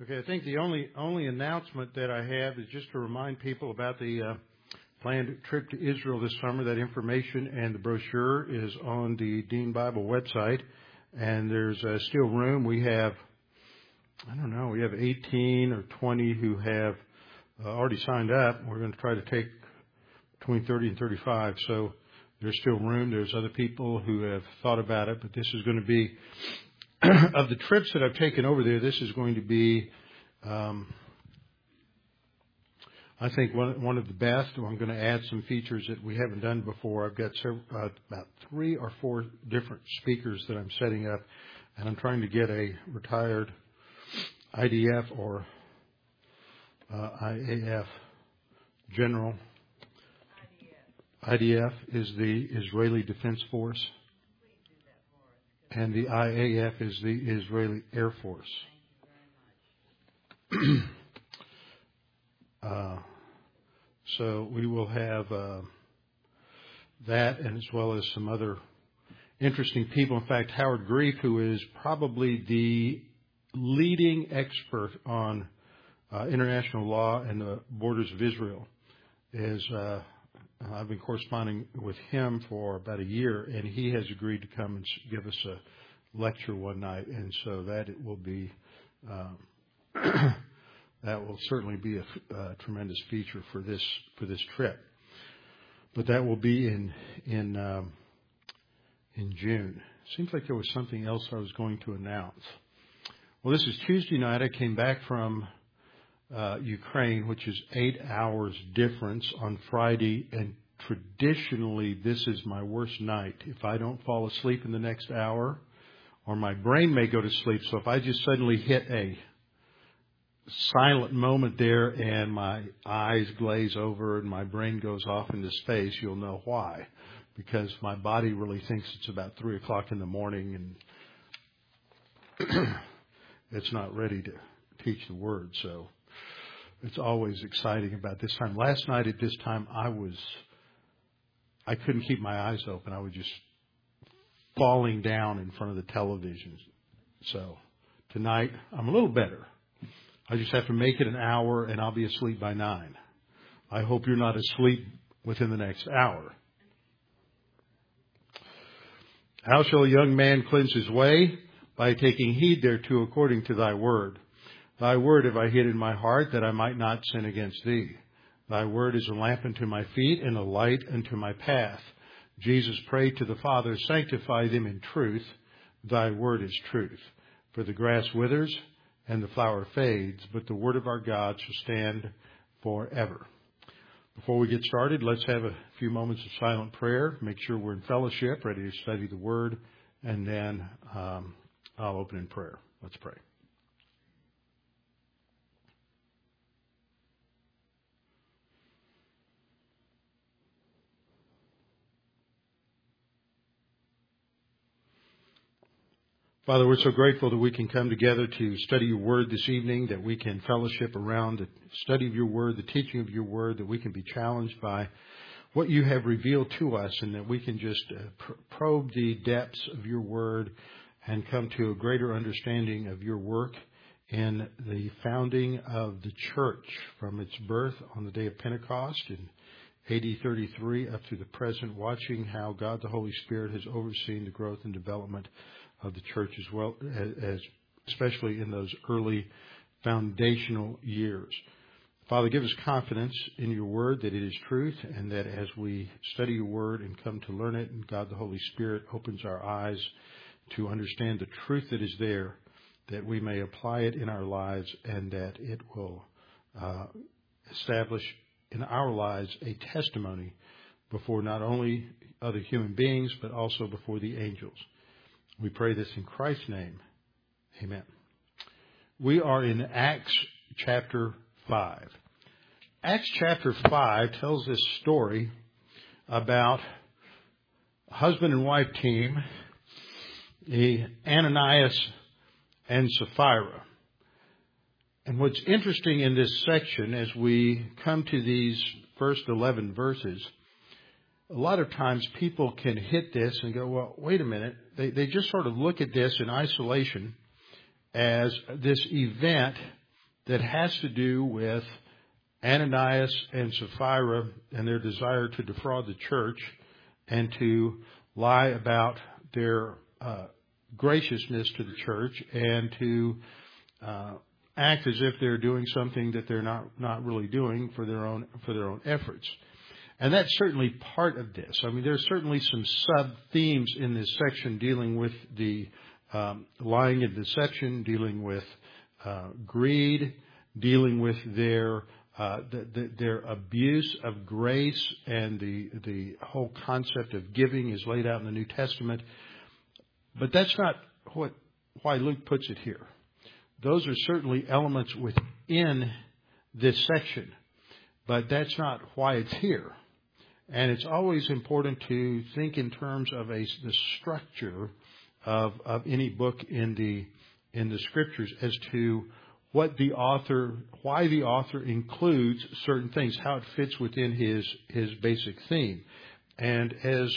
Okay, I think the only announcement that I have is just to remind people about the planned trip to Israel this summer. That information and the brochure is on the Dean Bible website, and there's still room. We have, we have 18 or 20 who have already signed up. We're going to try to take between 30 and 35, so there's still room. There's other people who have thought about it, but this is going to be of the trips that I've taken over there, this is going to be, I think, one of the best. I'm going to add some features that we haven't done before. I've got about 3 or 4 different speakers that I'm setting up, and I'm trying to get a retired IDF or IAF general. IDF is the Israeli Defense Force. And the IAF is the Israeli Air Force. So we will have that, and as well as some other interesting people. In fact, Howard Grief, who is probably the leading expert on international law and the borders of Israel, is I've been corresponding with him for about a year, and he has agreed to come and give us a lecture one night, and so that it will be that will certainly be a tremendous feature for this trip. But that will be in June. Seems like there was something else I was going to announce. Well, this is Tuesday night. I came back from Ukraine, which is 8 hours difference on Friday, and traditionally this is my worst night. If I don't fall asleep in the next hour, or my brain may go to sleep, so if I just suddenly hit a silent moment there and my eyes glaze over and my brain goes off into space, you'll know why. Because my body really thinks it's about 3 o'clock in the morning and it's not ready to teach the Word, so it's always exciting about this time. Last night at this time, I couldn't keep my eyes open. I was just falling down in front of the television. So tonight, I'm a little better. I just have to make it an hour, and I'll be asleep by 9. I hope you're not asleep within the next hour. How shall a young man cleanse his way? By taking heed thereto according to thy word. Thy word have I hid in my heart, that I might not sin against thee. Thy word is a lamp unto my feet, and a light unto my path. Jesus prayed to the Father, sanctify them in truth. Thy word is truth. For the grass withers, and the flower fades, but the word of our God shall stand forever. Before we get started, let's have a few moments of silent prayer. Make sure we're in fellowship, ready to study the word, and then I'll open in prayer. Let's pray. Father, we're so grateful that we can come together to study your word this evening, that we can fellowship around the study of your word, the teaching of your word, that we can be challenged by what you have revealed to us, and that we can just probe the depths of your word and come to a greater understanding of your work in the founding of the church from its birth on the day of Pentecost in AD 33 up to the present, watching how God the Holy Spirit has overseen the growth and development of the church, as well as especially in those early foundational years. Father, give us confidence in your word that it is truth, and that as we study your word and come to learn it, and God the Holy Spirit opens our eyes to understand the truth that is there, that we may apply it in our lives, and that it will establish in our lives a testimony before not only other human beings, but also before the angels. We pray this in Christ's name. Amen. We are in Acts chapter 5. Acts chapter 5 tells this story about a husband and wife team, Ananias and Sapphira. And what's interesting in this section, as we come to these first 11 verses, a lot of times people can hit this and go, well, wait a minute. They just sort of look at this in isolation as this event that has to do with Ananias and Sapphira and their desire to defraud the church and to lie about their graciousness to the church and to act as if they're doing something that they're not really doing for their own efforts. And that's certainly part of this. I mean, there's certainly some sub-themes in this section dealing with the lying and deception, dealing with greed, dealing with their abuse of grace, and the whole concept of giving is laid out in the New Testament. But that's not why Luke puts it here. Those are certainly elements within this section, but that's not why it's here. And it's always important to think in terms of the structure of any book in the Scriptures as to why the author includes certain things, how it fits within his basic theme. And as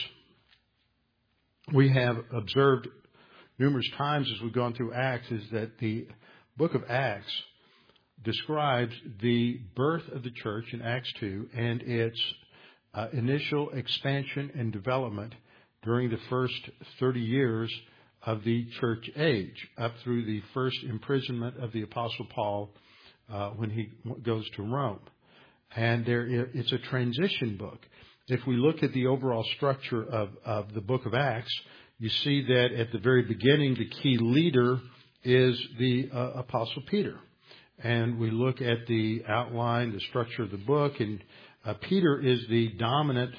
we have observed numerous times as we've gone through Acts, is that the book of Acts describes the birth of the church in Acts 2 and its initial expansion and development during the first 30 years of the church age, up through the first imprisonment of the Apostle Paul when he goes to Rome. And it's a transition book. If we look at the overall structure of the book of Acts, you see that at the very beginning, the key leader is the Apostle Peter. And we look at the outline, the structure of the book, and Peter is the dominant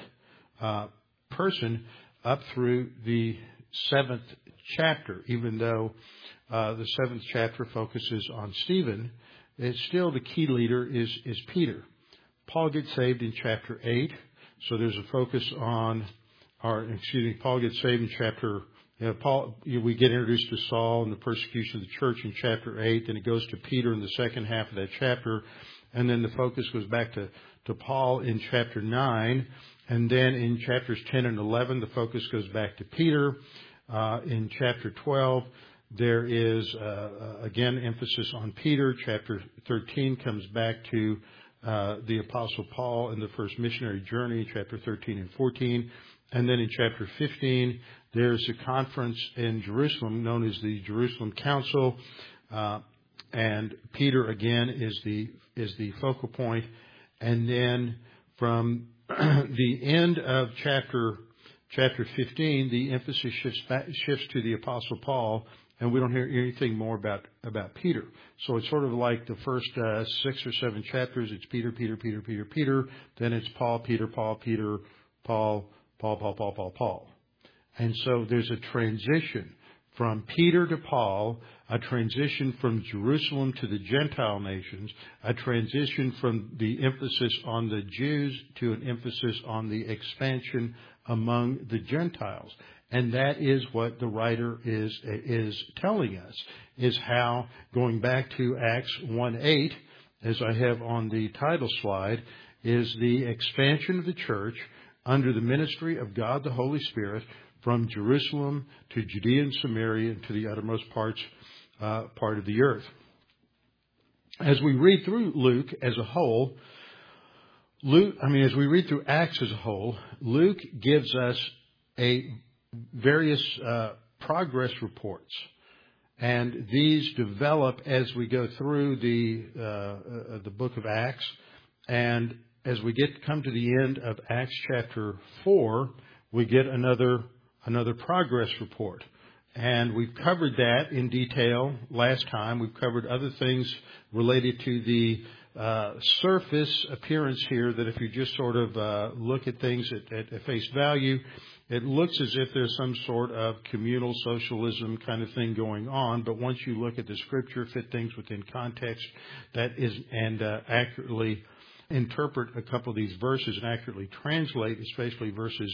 person up through the 7th chapter. Even though the 7th chapter focuses on Stephen, it's still the key leader is Peter. Paul gets saved in chapter 8, so there's a focus on Paul gets saved in chapter. We get introduced to Saul and the persecution of the church in chapter 8. Then it goes to Peter in the second half of that chapter. And then the focus goes back to Paul in chapter 9. And then in chapters 10 and 11, the focus goes back to Peter. In chapter 12, there is, again, emphasis on Peter. Chapter 13 comes back to the Apostle Paul and the first missionary journey, chapter 13 and 14. And then in chapter 15, there's a conference in Jerusalem known as the Jerusalem Council. And Peter, again, is the focal point. And then from the end of chapter 15, the emphasis shifts to the Apostle Paul, and we don't hear anything more about Peter. So it's sort of like the first 6 or 7 chapters. It's Peter, Peter, Peter, Peter, Peter. Then it's Paul, Peter, Paul, Peter, Paul, Paul, Paul, Paul, Paul, Paul. And so there's a transition from Peter to Paul, a transition from Jerusalem to the Gentile nations, a transition from the emphasis on the Jews to an emphasis on the expansion among the Gentiles. And that is what the writer is telling us, is how, going back to Acts 1:8, as I have on the title slide, is the expansion of the church under the ministry of God the Holy Spirit from Jerusalem to Judea and Samaria and to the uttermost part of the earth. As we read through Luke as a whole, as we read through Acts as a whole, Luke gives us various progress reports, and these develop as we go through the book of Acts. And as we come to the end of Acts chapter 4, we get another progress report. And we've covered that in detail last time. We've covered other things related to the surface appearance here, that if you just sort of look at things at face value, it looks as if there's some sort of communal socialism kind of thing going on. But once you look at the Scripture, fit things within context, and accurately interpret a couple of these verses and accurately translate, especially verses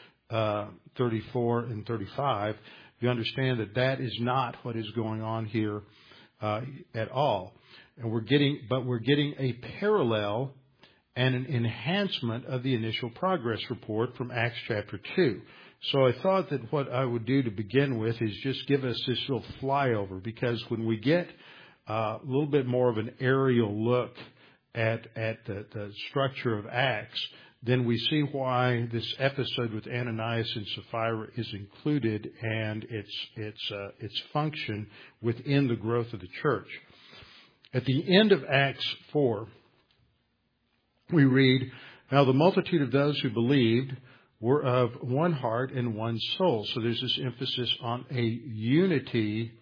34 and 35, you understand that is not what is going on here at all. And we're getting a parallel and an enhancement of the initial progress report from Acts chapter 2. So I thought that what I would do to begin with is just give us this little flyover, because when we get a little bit more of an aerial look at the structure of Acts, then we see why this episode with Ananias and Sapphira is included and its function within the growth of the church. At the end of Acts 4, we read, "Now the multitude of those who believed were of one heart and one soul." So there's this emphasis on a unity,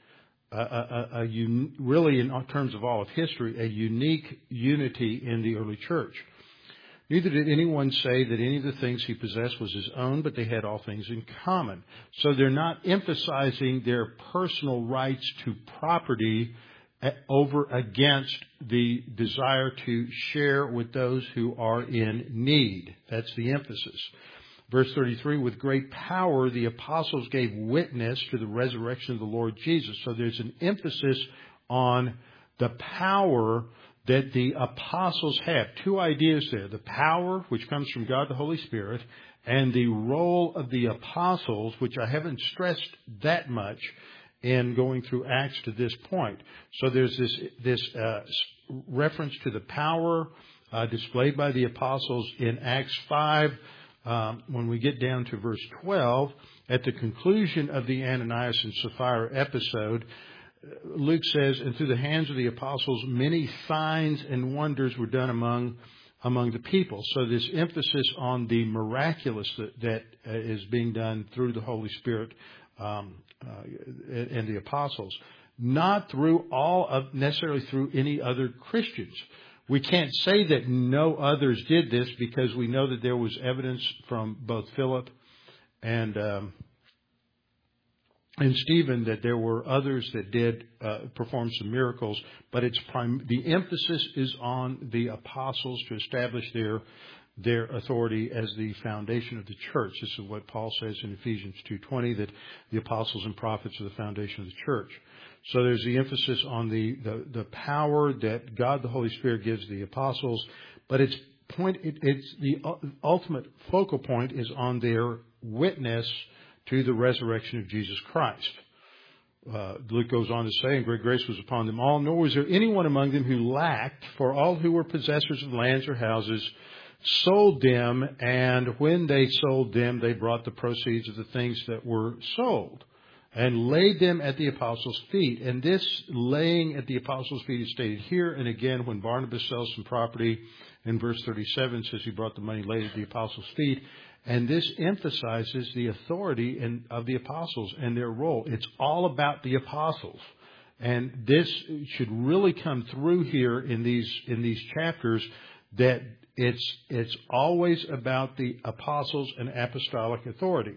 really in terms of all of history, a unique unity in the early church. "Neither did anyone say that any of the things he possessed was his own, but they had all things in common." So they're not emphasizing their personal rights to property over against the desire to share with those who are in need. That's the emphasis. Verse 33, "With great power the apostles gave witness to the resurrection of the Lord Jesus." So there's an emphasis on the power that the apostles have. Two ideas there. The power, which comes from God the Holy Spirit, and the role of the apostles, which I haven't stressed that much in going through Acts to this point. So there's this reference to the power displayed by the apostles in Acts 5. When we get down to verse 12, at the conclusion of the Ananias and Sapphira episode, Luke says, "And through the hands of the apostles, many signs and wonders were done among the people." So this emphasis on the miraculous that is being done through the Holy Spirit and the apostles, not necessarily through any other Christians. We can't say that no others did this because we know that there was evidence from both Philip and Stephen that there were others that did perform some miracles, but the emphasis is on the apostles to establish their authority as the foundation of the church. This is what Paul says in Ephesians 2:20, that the apostles and prophets are the foundation of the church. So there's the emphasis on the power that God the Holy Spirit gives the apostles, but it's the ultimate focal point is on their witness to the resurrection of Jesus Christ. Luke goes on to say, "And great grace was upon them all, nor was there anyone among them who lacked, for all who were possessors of lands or houses sold them, and when they sold them, they brought the proceeds of the things that were sold and laid them at the apostles' feet." And this laying at the apostles' feet is stated here. And again, when Barnabas sells some property, in verse 37 says he brought the money laid at the apostles' feet. And this emphasizes the authority of the apostles and their role. It's all about the apostles. And this should really come through here in these chapters, that it's always about the apostles and apostolic authority.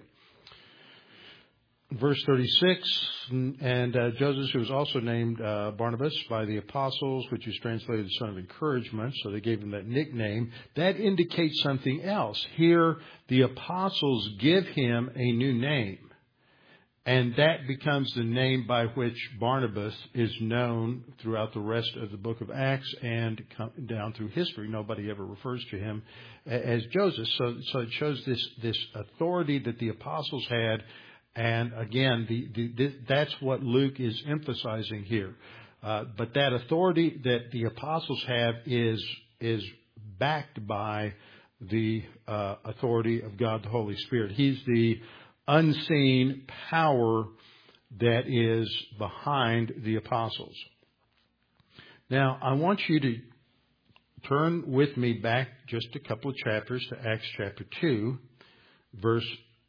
Verse 36, "And Joseph, who was also named Barnabas by the apostles, which is translated the son of encouragement," so they gave him that nickname. That indicates something else. Here, the apostles give him a new name. And that becomes the name by which Barnabas is known throughout the rest of the book of Acts and down through history. Nobody ever refers to him as Joseph. So it shows this authority that the apostles had. And again, that's what Luke is emphasizing here. But that authority that the apostles have is backed by the authority of God the Holy Spirit. He's the unseen power that is behind the apostles. Now, I want you to turn with me back just a couple of chapters to Acts chapter 2, verse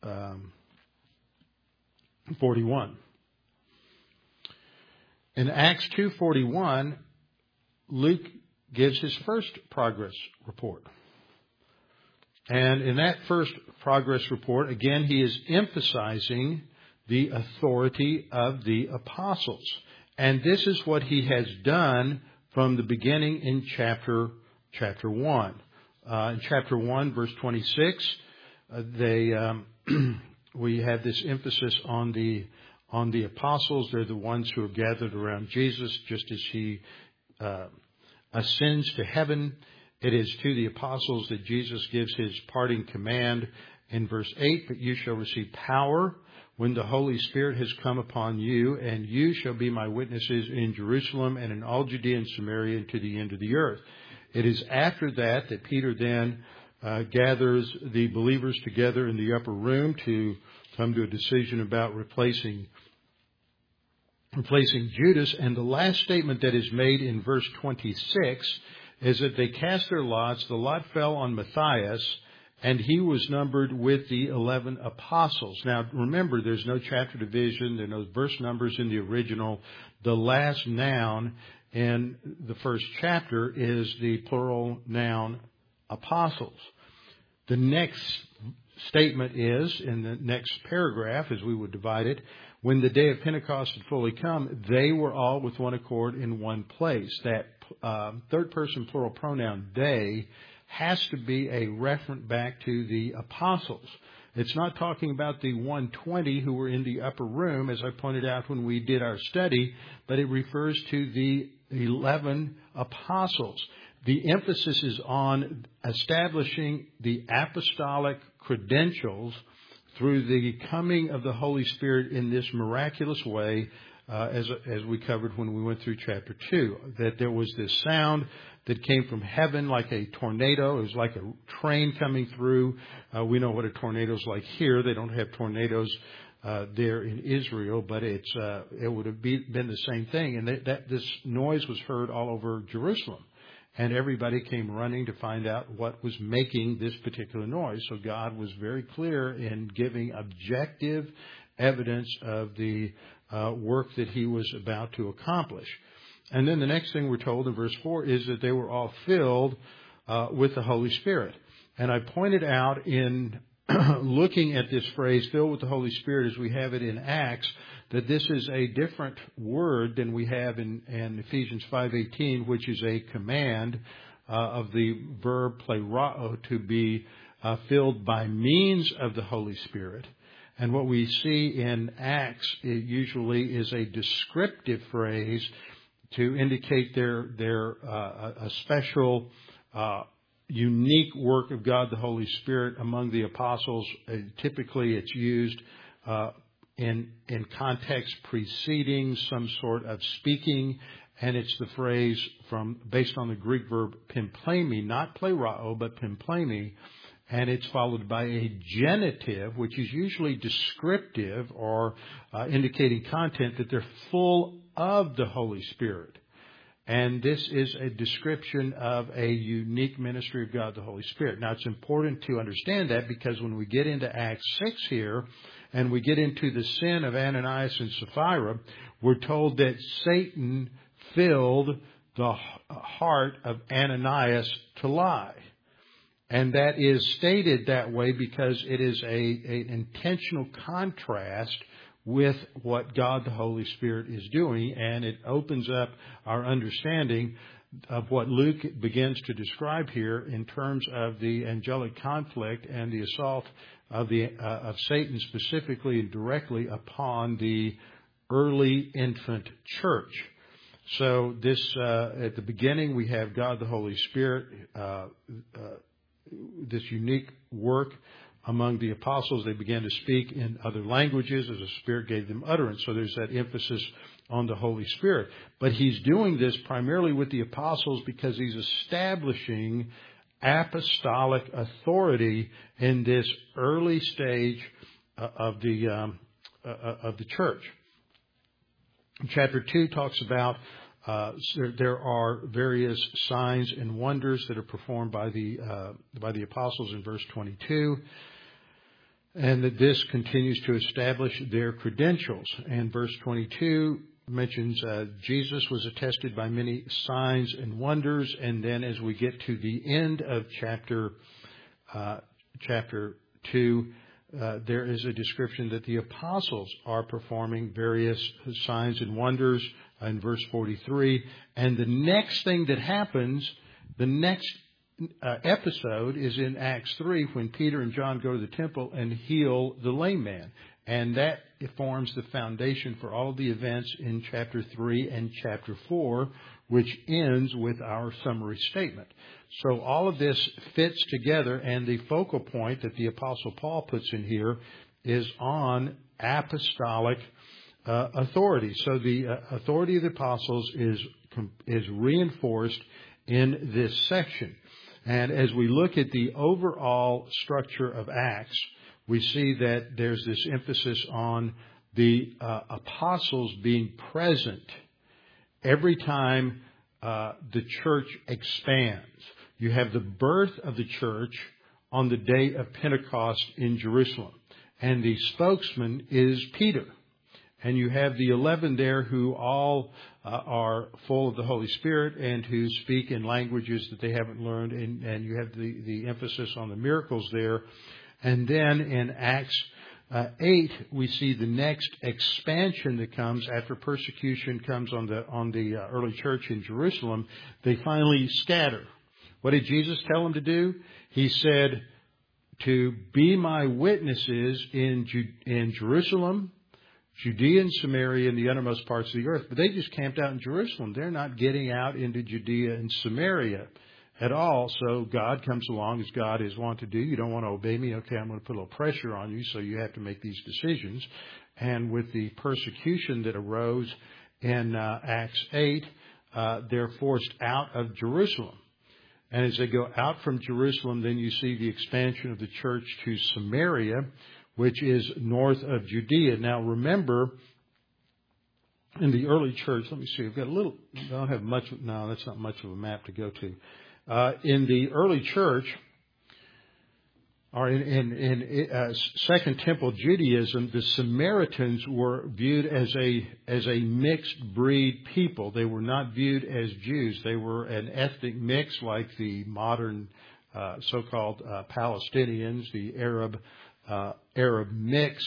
41. In Acts 2:41, Luke gives his first progress report. And in that first progress report, again, he is emphasizing the authority of the apostles. And this is what he has done from the beginning in chapter 1. In chapter 1, verse 26, we have this emphasis on the apostles. They're the ones who are gathered around Jesus just as he ascends to heaven. It is to the apostles that Jesus gives his parting command In verse 8, but you shall receive power when the Holy Spirit has come upon you, and you shall be my witnesses in Jerusalem and in all Judea and Samaria and to the end of the earth. It is after that that Peter then gathers the believers together in the upper room to come to a decision about replacing Judas. And the last statement that is made in verse 26 is that they cast their lots. The lot fell on Matthias, and he was numbered with the 11 apostles. Now, remember, there's no chapter division. There are no verse numbers in the original. The last noun in the first chapter is the plural noun apostles. The next statement is, in the next paragraph, as we would divide it, when the day of Pentecost had fully come, they were all with one accord in one place. That third person plural pronoun, they, has to be a reference back to the apostles. It's not talking about the 120 who were in the upper room, as I pointed out when we did our study, but it refers to the 11 apostles. The emphasis is on establishing the apostolic credentials through the coming of the Holy Spirit in this miraculous way, as we covered when we went through chapter 2, that there was this sound that came from heaven like a tornado. It was like a train coming through. We know what a tornado is like here. They don't have tornadoes there in Israel, but it would have been the same thing. And this noise was heard all over Jerusalem. And everybody came running to find out what was making this particular noise. So God was very clear in giving objective evidence of the work that he was about to accomplish. And then the next thing we're told in verse 4 is that they were all filled with the Holy Spirit. And I pointed out in looking at this phrase, filled with the Holy Spirit, as we have it in Acts, that this is a different word than we have in Ephesians 5:18, which is a command of the verb plerao, to be filled by means of the Holy Spirit. And what we see in Acts, it usually is a descriptive phrase to indicate a special unique work of God the Holy Spirit among the apostles. Typically it's used in context preceding some sort of speaking, and it's the phrase based on the Greek verb pimplemi, not plerao, but pimplemi, and it's followed by a genitive, which is usually descriptive or indicating content, that they're full of the Holy Spirit. And this is a description of a unique ministry of God the Holy Spirit. Now, it's important to understand that, because when we get into Acts 6 here, and we get into the sin of Ananias and Sapphira, we're told that Satan filled the heart of Ananias to lie. And that is stated that way because it is an intentional contrast with what God the Holy Spirit is doing, and it opens up our understanding of what Luke begins to describe here in terms of the angelic conflict and the assault of Satan specifically and directly upon the early infant church. So this at the beginning we have God the Holy Spirit, this unique work among the apostles. They began to speak in other languages as the Spirit gave them utterance. So there's that emphasis on the Holy Spirit. But he's doing this primarily with the apostles because he's establishing apostolic authority in this early stage of the church. Chapter 2 talks about there are various signs and wonders that are performed by the apostles in verse 22, and that this continues to establish their credentials. And verse 22 mentions Jesus was attested by many signs and wonders, and then as we get to the end of chapter 2, there is a description that the apostles are performing various signs and wonders in verse 43. And the next thing that happens, the next episode, is in Acts 3 when Peter and John go to the temple and heal the lame man. And that forms the foundation for all of the events in chapter 3 and chapter 4, which ends with our summary statement. So all of this fits together, and the focal point that the Apostle Paul puts in here is on apostolic authority. So the authority of the apostles is reinforced in this section. And as we look at the overall structure of Acts, we see that there's this emphasis on the apostles being present every time the church expands. You have the birth of the church on the day of Pentecost in Jerusalem. And the spokesman is Peter. And you have the 11 there who all are full of the Holy Spirit and who speak in languages that they haven't learned. And you have the emphasis on the miracles there. And then in Acts 8, we see the next expansion that comes after persecution comes on the early church in Jerusalem. They finally scatter. What did Jesus tell them to do? He said to be my witnesses in Jerusalem, Judea and Samaria, and the uttermost parts of the earth. But they just camped out in Jerusalem. They're not getting out into Judea and Samaria at all. So God comes along, as God is wont to do. You don't want to obey me? Okay, I'm going to put a little pressure on you, so you have to make these decisions. And with the persecution that arose in Acts 8, they're forced out of Jerusalem. And as they go out from Jerusalem, then you see the expansion of the church to Samaria, which is north of Judea. Now remember, in the early church, let me see, I've got a little, I don't have much, no, that's not much of a map to go to. In the early church, or in Second Temple Judaism, the Samaritans were viewed as a mixed breed people. They were not viewed as Jews. They were an ethnic mix like the modern so-called Palestinians, the Arab mix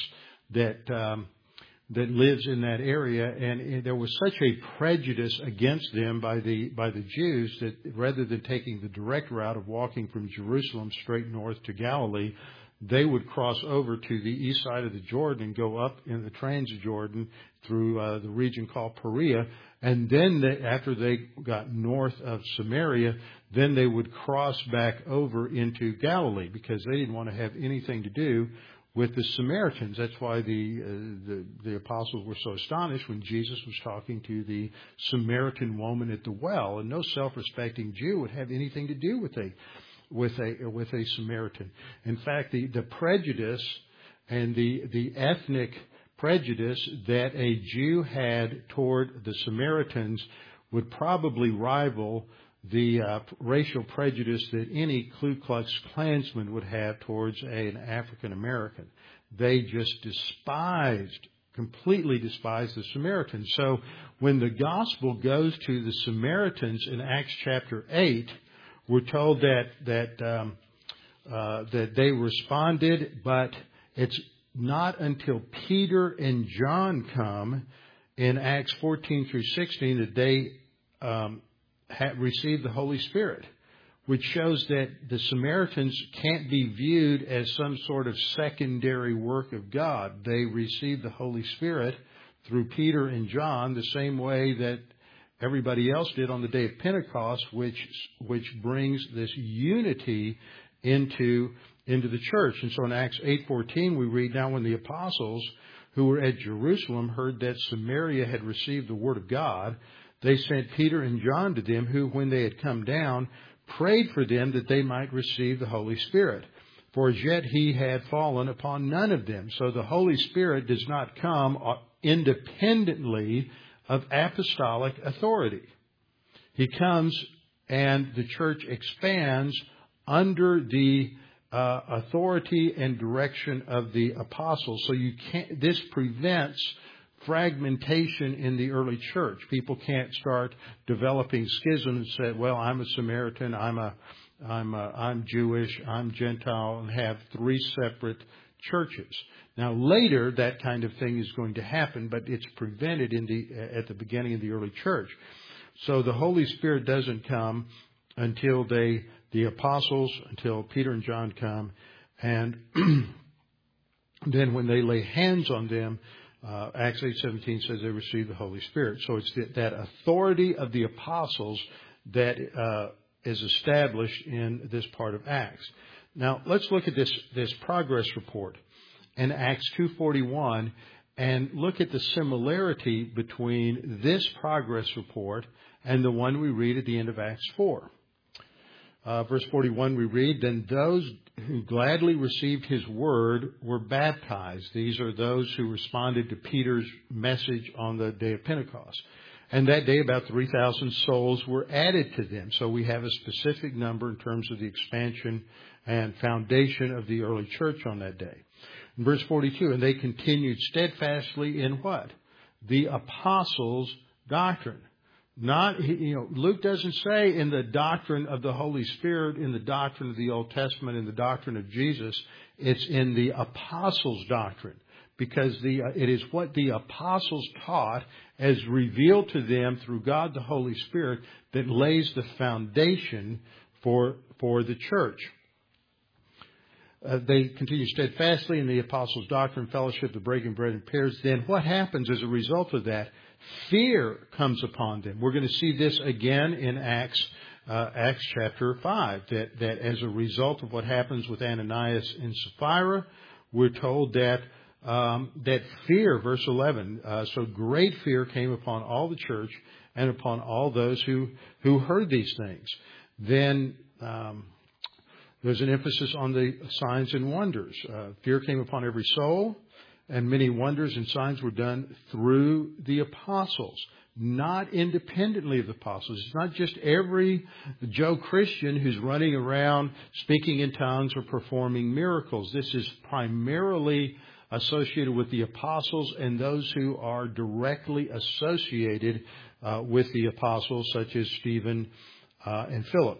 that lives in that area, and there was such a prejudice against them by the Jews that rather than taking the direct route of walking from Jerusalem straight north to Galilee, they would cross over to the east side of the Jordan and go up in the Transjordan through the region called Perea, and then after they got north of Samaria, then they would cross back over into Galilee because they didn't want to have anything to do with the Samaritans. That's why the apostles were so astonished when Jesus was talking to the Samaritan woman at the well, and no self-respecting Jew would have anything to do with a Samaritan. In fact, the prejudice and the ethnic prejudice that a Jew had toward the Samaritans would probably rival the racial prejudice that any Ku Klux Klansman would have towards an African American. They just completely despised the Samaritans. So when the gospel goes to the Samaritans in Acts chapter 8, we're told that they responded, but it's not until Peter and John come in Acts 14 through 16 that they received the Holy Spirit, which shows that the Samaritans can't be viewed as some sort of secondary work of God. They received the Holy Spirit through Peter and John the same way that everybody else did on the day of Pentecost, which brings this unity into the church. And so in Acts 8:14 we read, now when the apostles who were at Jerusalem heard that Samaria had received the word of God, they sent Peter and John to them, who, when they had come down, prayed for them that they might receive the Holy Spirit. For as yet he had fallen upon none of them. So the Holy Spirit does not come independently of apostolic authority. He comes and the church expands under the authority and direction of the apostles. So this prevents fragmentation in the early church. People can't start developing schisms and say, well, I'm a Samaritan, I'm Jewish, I'm Gentile, and have three separate churches. Now later that kind of thing is going to happen, but it's prevented at the beginning of the early church. So the Holy Spirit doesn't come until the apostles, until Peter and John come, and then when they lay hands on them, Acts 8:17 says they received the Holy Spirit. So it's that authority of the apostles that is established in this part of Acts. Now let's look at this progress report in Acts 2:41 and look at the similarity between this progress report and the one we read at the end of Acts 4. Verse 41 we read, "Then those who gladly received his word were baptized." These are those who responded to Peter's message on the day of Pentecost. "And that day about 3,000 souls were added to them." So we have a specific number in terms of the expansion and foundation of the early church on that day. In verse 42, "And they continued steadfastly in" what? "The apostles' doctrine." Not, Luke doesn't say in the doctrine of the Holy Spirit, in the doctrine of the Old Testament, in the doctrine of Jesus. It's in the apostles' doctrine, because it is what the apostles taught as revealed to them through God the Holy Spirit that lays the foundation for the church. They continue steadfastly in the apostles' doctrine, fellowship, the breaking bread and prayers. Then what happens as a result of that? Fear comes upon them. We're going to see this again in Acts chapter 5, that as a result of what happens with Ananias and Sapphira, we're told that fear, verse 11, so great fear came upon all the church and upon all those who heard these things. Then there's an emphasis on the signs and wonders. Fear came upon every soul, and many wonders and signs were done through the apostles, not independently of the apostles. It's not just every Joe Christian who's running around speaking in tongues or performing miracles. This is primarily associated with the apostles and those who are directly associated with the apostles, such as Stephen and Philip.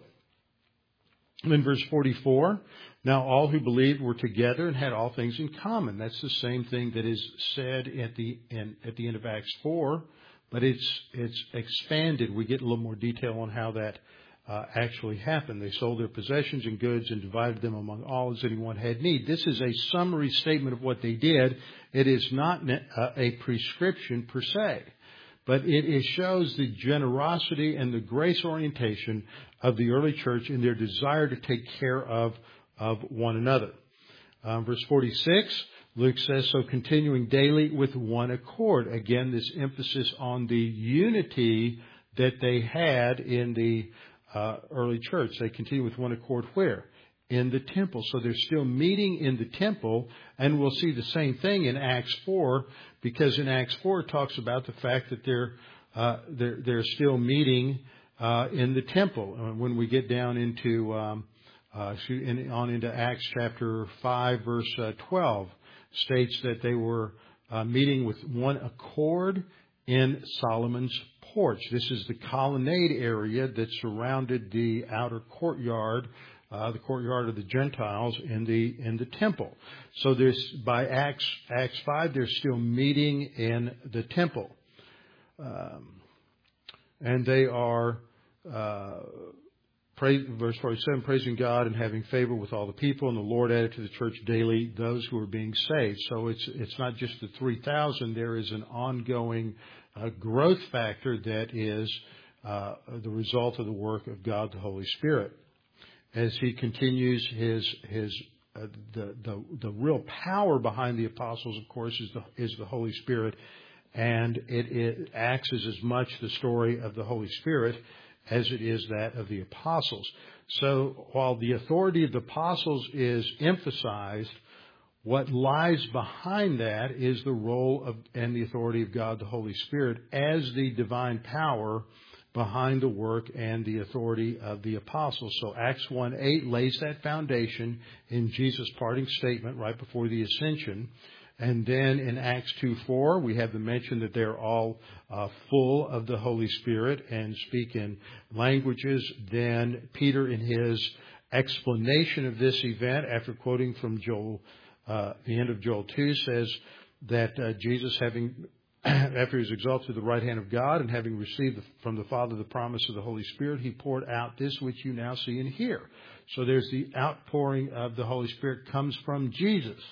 In verse 44, "Now all who believed were together and had all things in common." That's the same thing that is said at the end of Acts 4, but it's expanded. We get a little more detail on how that actually happened. "They sold their possessions and goods and divided them among all as anyone had need." This is a summary statement of what they did. It is not a prescription per se, but it shows the generosity and the grace orientation of the early church in their desire to take care of one another. Verse 46, Luke says, "So continuing daily with one accord." Again, this emphasis on the unity that they had in the early church. They continue with one accord where? In the temple. So they're still meeting in the temple, and we'll see the same thing in Acts 4, because in Acts 4 it talks about the fact that they're still meeting in the temple. When we get down into into Acts chapter 5, verse 12, states that they were meeting with one accord in Solomon's porch. This is the colonnade area that surrounded the outer courtyard, the courtyard of the Gentiles in the temple. So by Acts 5, they're still meeting in the temple. And they are, verse 47, praising God and having favor with all the people, and the Lord added to the church daily those who are being saved. So it's not just the 3,000. There is an ongoing growth factor that is the result of the work of God the Holy Spirit. As he continues the real power behind the apostles, of course, is the Holy Spirit, and it acts as much the story of the Holy Spirit as it is that of the apostles. So while the authority of the apostles is emphasized, what lies behind that is the role and the authority of God the Holy Spirit as the divine power behind the work and the authority of the apostles. So Acts 1:8 lays that foundation in Jesus' parting statement right before the ascension. And then in Acts 2:4, we have the mention that they're all full of the Holy Spirit and speak in languages. Then Peter, in his explanation of this event, after quoting from Joel, the end of Joel 2, says that Jesus, after he was exalted to the right hand of God and having received from the Father the promise of the Holy Spirit, he poured out this which you now see and hear. So there's the outpouring of the Holy Spirit comes from Jesus.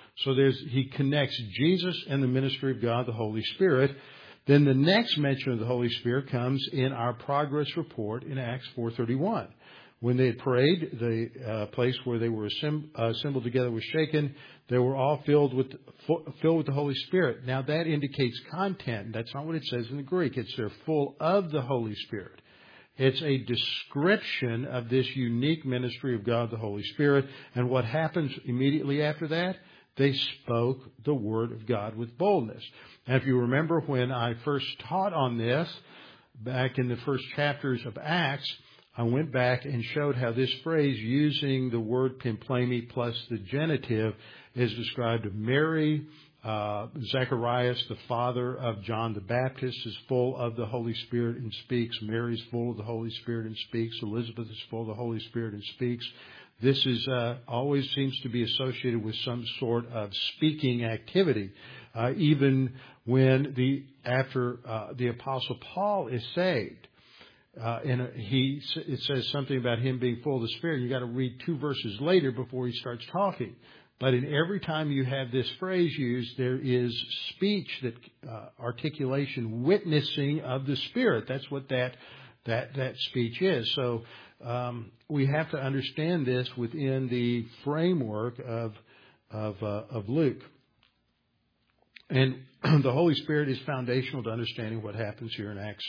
So he connects Jesus and the ministry of God, the Holy Spirit. Then the next mention of the Holy Spirit comes in our progress report in Acts 4:31. When they had prayed, the place where they were assembled together was shaken. They were all filled with the Holy Spirit. Now that indicates content. That's not what it says in the Greek. It's they're full of the Holy Spirit. It's a description of this unique ministry of God, the Holy Spirit. And what happens immediately after that? They spoke the Word of God with boldness. And if you remember when I first taught on this, back in the first chapters of Acts, I went back and showed how this phrase, using the word pimplemi plus the genitive, is described of Mary. Zacharias, the father of John the Baptist, is full of the Holy Spirit and speaks. Mary's full of the Holy Spirit and speaks. Elizabeth is full of the Holy Spirit and speaks. This is always seems to be associated with some sort of speaking activity. Even when after the Apostle Paul is saved, it says something about him being full of the Spirit. You got to read 2 verses later before he starts talking. But in every time you have this phrase used, there is speech, that articulation, witnessing of the Spirit. That's what that speech is. So we have to understand this within the framework of Luke. And the Holy Spirit is foundational to understanding what happens here in Acts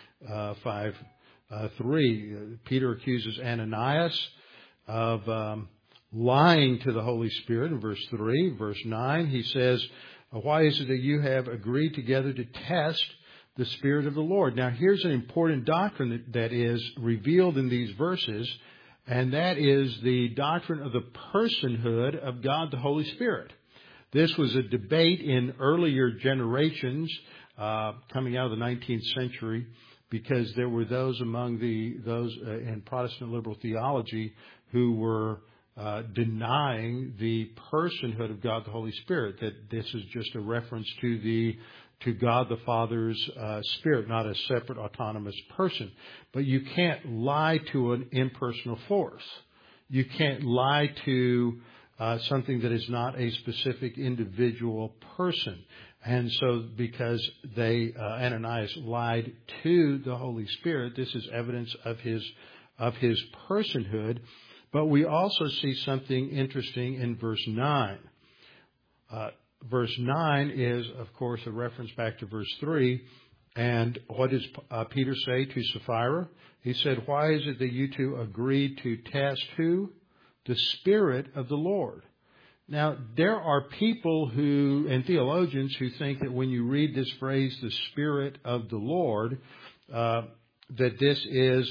5:3. Peter accuses Ananias of lying to the Holy Spirit in verse 3. Verse 9, he says, why is it that you have agreed together to test the Spirit of the Lord? Now, here's an important doctrine that is revealed in these verses, and that is the doctrine of the personhood of God, the Holy Spirit. This was a debate in earlier generations, coming out of the 19th century, because there were those among those in Protestant liberal theology who were denying the personhood of God the Holy Spirit, that this is just a reference to God the Father's Spirit, not a separate autonomous person. But you can't lie to an impersonal force. You can't lie to something that is not a specific individual person. And so because Ananias lied to the Holy Spirit, this is evidence of his personhood. But we also see something interesting in verse 9. Verse 9 is, of course, a reference back to verse 3. And what does Peter say to Sapphira? He said, why is it that you two agreed to test who? The Spirit of the Lord. Now, there are people and theologians who think that when you read this phrase, the Spirit of the Lord, that this is,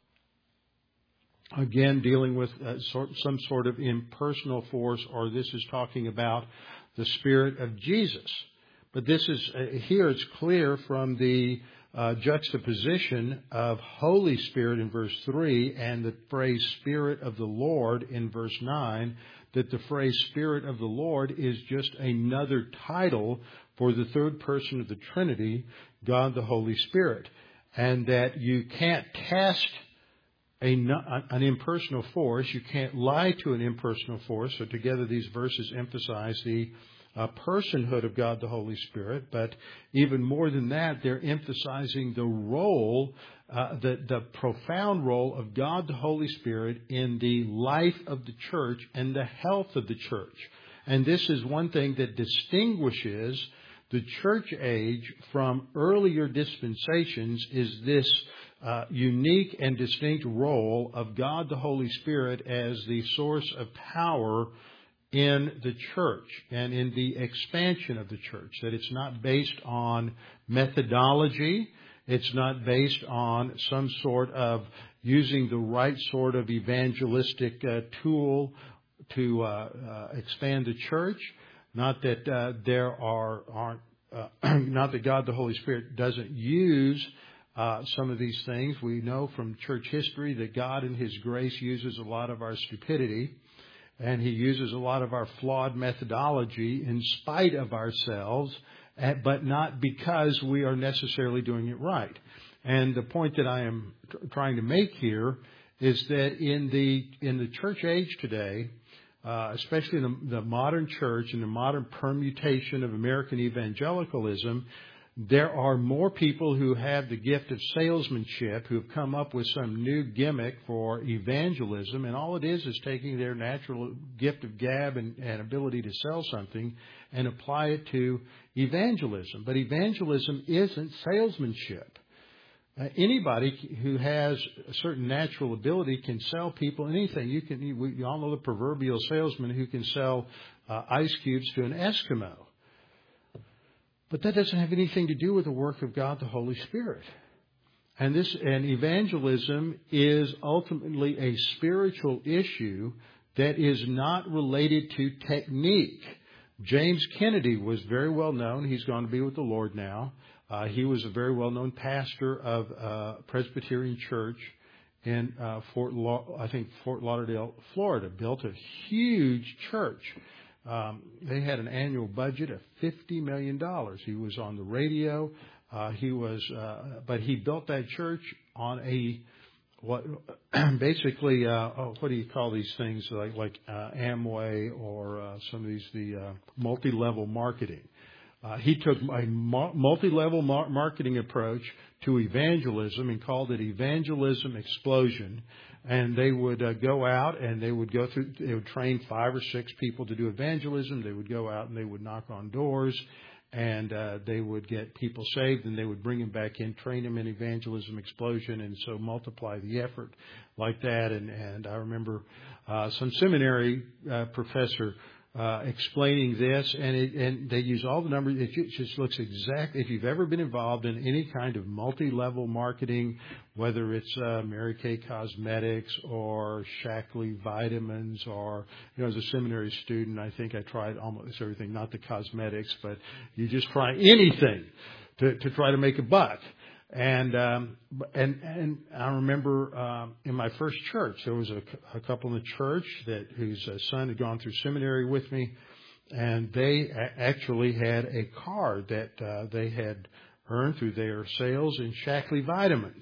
again, dealing with some sort of impersonal force, or this is talking about the Spirit of Jesus. But this is, here it's clear from the juxtaposition of Holy Spirit in verse 3 and the phrase Spirit of the Lord in verse 9, that the phrase Spirit of the Lord is just another title for the third person of the Trinity, God the Holy Spirit. And that you can't test an impersonal force. You can't lie to an impersonal force. So together these verses emphasize the personhood of God the Holy Spirit. But even more than that, they're emphasizing the role, the profound role of God the Holy Spirit in the life of the church and the health of the church. And this is one thing that distinguishes the church age from earlier dispensations, is this unique and distinct role of God the Holy Spirit as the source of power in the church and in the expansion of the church. That it's not based on methodology. It's not based on some sort of using the right sort of evangelistic tool to expand the church. Not that not that God the Holy Spirit doesn't use some of these things. We know from church history that God in His grace uses a lot of our stupidity, and He uses a lot of our flawed methodology in spite of ourselves, but not because we are necessarily doing it right. And the point that I am trying to make here is that in the church age today, especially in the modern church and the modern permutation of American evangelicalism, there are more people who have the gift of salesmanship who have come up with some new gimmick for evangelism, and all it is taking their natural gift of gab and ability to sell something and apply it to evangelism. But evangelism isn't salesmanship. Anybody who has a certain natural ability can sell people anything. You all know the proverbial salesman who can sell ice cubes to an Eskimo. But that doesn't have anything to do with the work of God, the Holy Spirit. And evangelism is ultimately a spiritual issue that is not related to technique. James Kennedy was very well known. He's gone to be with the Lord now. He was a very well-known pastor of Presbyterian Church in Fort Lauderdale, Florida. Built a huge church. They had an annual budget of $50 million. He was on the radio. But he built that church on what do you call these things like Amway or some of the multi-level marketing. He took a multi-level marketing approach to evangelism and called it Evangelism Explosion. And they would go out and they would train 5 or 6 people to do evangelism. They would go out and they would knock on doors and they would get people saved, and they would bring them back in, train them in Evangelism Explosion, and so multiply the effort like that. And I remember some seminary professor explaining this, and they use all the numbers. It just looks exact. If you've ever been involved in any kind of multi-level marketing, whether it's Mary Kay Cosmetics or Shackley Vitamins, or as a seminary student, I think I tried almost everything. Not the cosmetics, but you just try anything to try to make a buck. And I remember in my first church, there was a couple in the church whose son had gone through seminary with me, and they actually had a card that they had earned through their sales in Shackley Vitamins.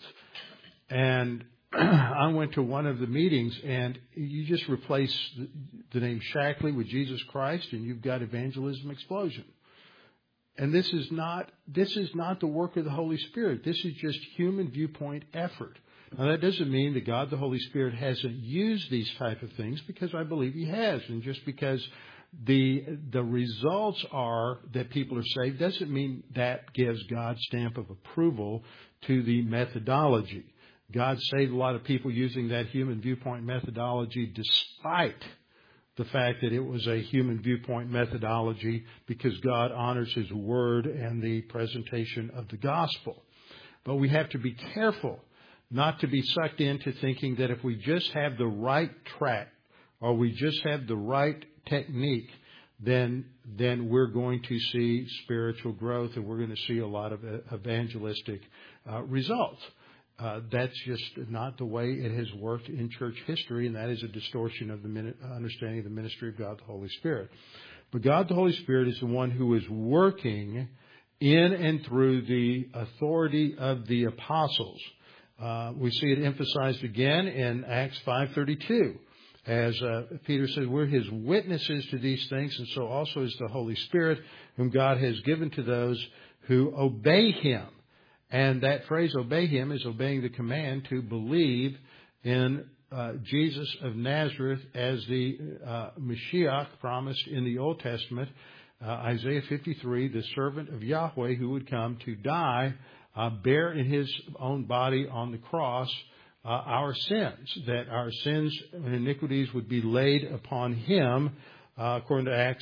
And I went to one of the meetings, and you just replace the name Shackley with Jesus Christ, and you've got Evangelism Explosion. And this is not the work of the Holy Spirit. This is just human viewpoint effort. Now, that doesn't mean that God, the Holy Spirit, hasn't used these type of things, because I believe He has. And just because the results are that people are saved doesn't mean that gives God's stamp of approval to the methodology. God saved a lot of people using that human viewpoint methodology, despite the fact that it was a human viewpoint methodology, because God honors His Word and the presentation of the gospel. But we have to be careful not to be sucked into thinking that if we just have the right track or we just have the right technique, then we're going to see spiritual growth and we're going to see a lot of evangelistic results. That's just not the way it has worked in church history, and that is a distortion of the understanding of the ministry of God the Holy Spirit. But God the Holy Spirit is the one who is working in and through the authority of the apostles. We see it emphasized again in Acts 5:32. As Peter says, we're His witnesses to these things, and so also is the Holy Spirit, whom God has given to those who obey Him. And that phrase, obey Him, is obeying the command to believe in Jesus of Nazareth as the Mashiach promised in the Old Testament, Isaiah 53, the servant of Yahweh who would come to die, bear in His own body on the cross our sins, that our sins and iniquities would be laid upon Him, according to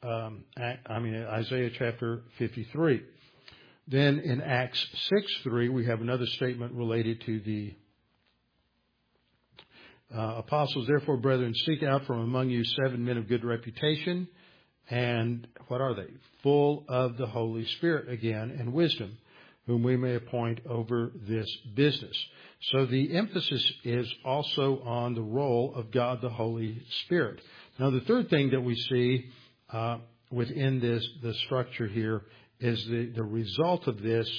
Isaiah chapter 53. Then in Acts 6:3, we have another statement related to the apostles. Therefore, brethren, seek out from among you 7 men of good reputation. And what are they? Full of the Holy Spirit again and wisdom, whom we may appoint over this business. So the emphasis is also on the role of God the Holy Spirit. Now, the third thing that we see within the structure here is the result of this,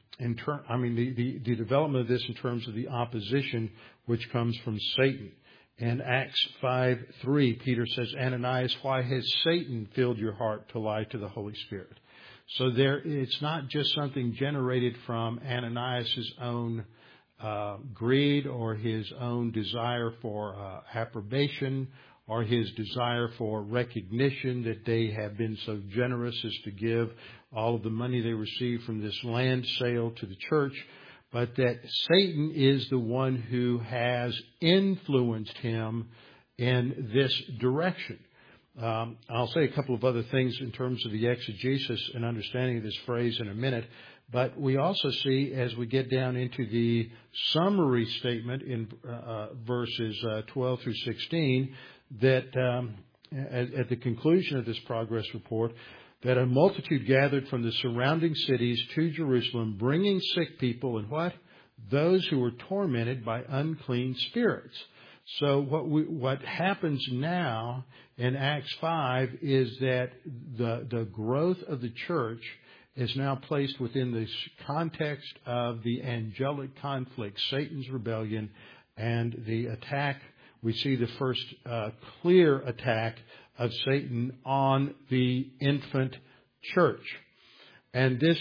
the development of this in terms of the opposition which comes from Satan. In Acts 5:3, Peter says, Ananias, why has Satan filled your heart to lie to the Holy Spirit? So it's not just something generated from Ananias' own greed or his own desire for approbation or his desire for recognition that they have been so generous as to give all of the money they received from this land sale to the church, but that Satan is the one who has influenced him in this direction. I'll say a couple of other things in terms of the exegesis and understanding of this phrase in a minute, but we also see as we get down into the summary statement in verses 12 through 16 that at the conclusion of this progress report, that a multitude gathered from the surrounding cities to Jerusalem, bringing sick people and what? Those who were tormented by unclean spirits. So what happens now in Acts 5 is that the growth of the church is now placed within the context of the angelic conflict, Satan's rebellion, and the attack. We see the first clear attack of Satan on the infant church. And this